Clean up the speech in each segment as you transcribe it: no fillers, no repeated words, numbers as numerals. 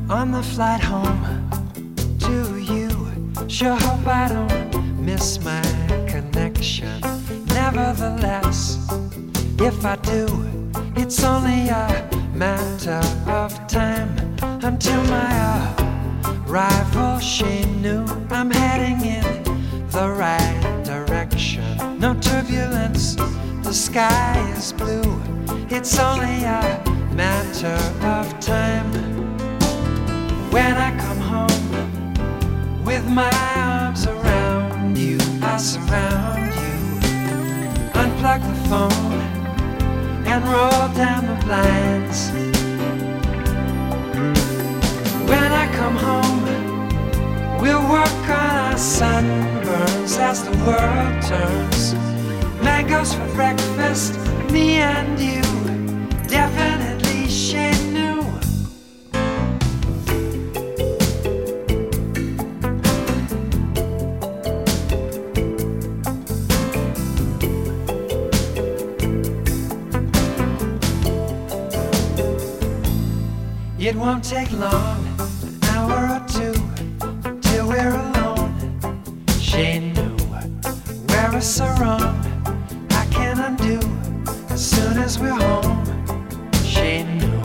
On the flight home to you, sure hope I don't miss my connection. Nevertheless, if I do, it's only a matter of time until my arrival. She knew I'm heading in the right direction. No turbulence, the sky is blue. It's only a matter of time. When I come home with my arms around you, I surround you. Unplug the phone and roll down the blinds. When I come home, we'll work on our sunburns as the world turns. Mangoes for breakfast, me and you, definitely she knew. It won't take long, an hour or two, till we're alone. She knew we're a sarong I can undo as soon as we're home. She knew.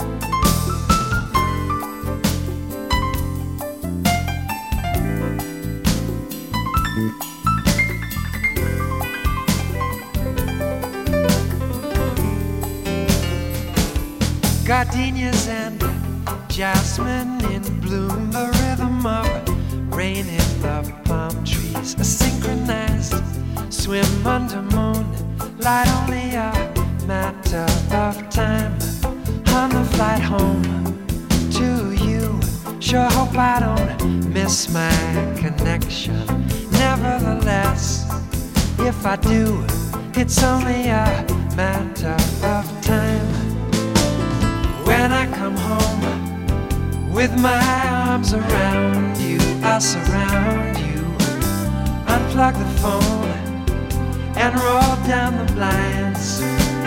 Gardenias and jasmine in bloom, the rhythm of rain in the palm trees, a synchronized swim under moonlight, only a matter of time. On the flight home to you, sure hope I don't miss my connection. Nevertheless, if I do, it's only a matter of time. When I come home with my arms around you, I surround you. Unplug the phone and roll down the blinds.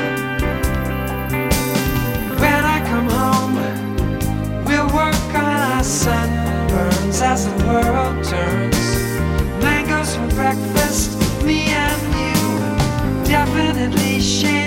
When I come home, we'll work on our sunburns as the world turns. Mangoes for breakfast, me and you, definitely share.